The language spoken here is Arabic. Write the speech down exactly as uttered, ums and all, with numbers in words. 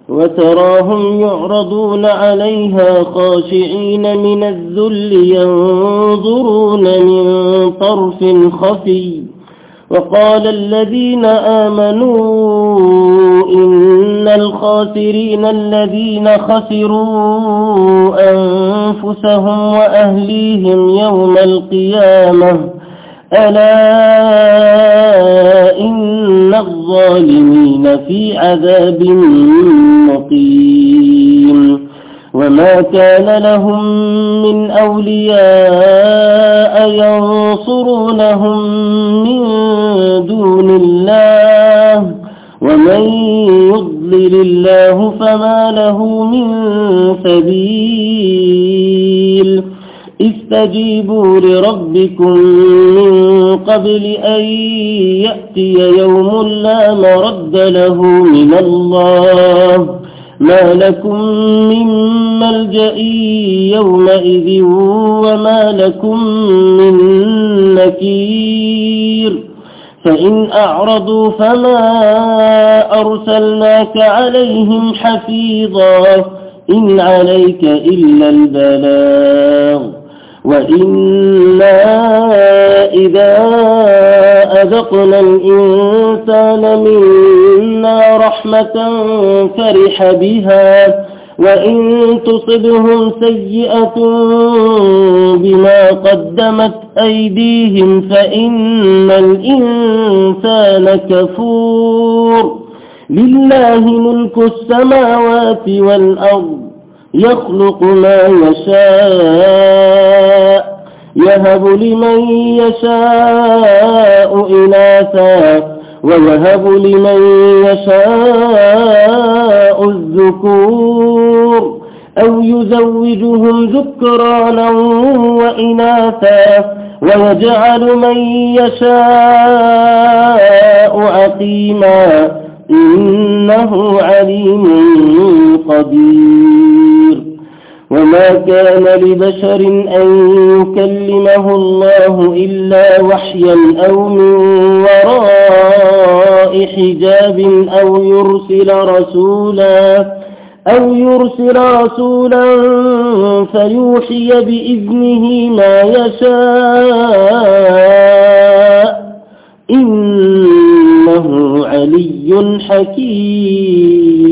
وتراهم يعرضون عليها خاشعين من الذل ينظرون من طرف خفي. وقال الذين آمنوا إن الخاسرين الذين خسروا أنفسهم وأهليهم يوم القيامة ألا إن الظالمين في عذاب مقيم. وما كان لهم من أولياء ينصرونهم من دون الله ومن يضلل الله فما له من سبيل. استجيبوا لربكم من قبل أن يأتي يوم لا مرد له من الله ما لكم من ملجأ يومئذ وما لكم من نكير. فإن أعرضوا فما أرسلناك عليهم حفيظا إن عليك إلا البلاغ وإنا إذا أذقنا الإنسان منا رحمة فرح بها وإن تصبهم سيئة بما قدمت أيديهم فإن الإنسان كفور. لله ملك السماوات والأرض يخلق ما يشاء يهب لمن يشاء إناثا ويهب لمن يشاء الذكور أو يزوجهم ذكرانا وإناثا ويجعل من يشاء عقيما إنه عليم قدير. وما كان لبشر أن يكلمه الله إلا وحيا أو من وراء حجاب أو يرسل رسولا أو يرسل رسولا فيوحي بإذنه ما يشاء إنه علي حكيم.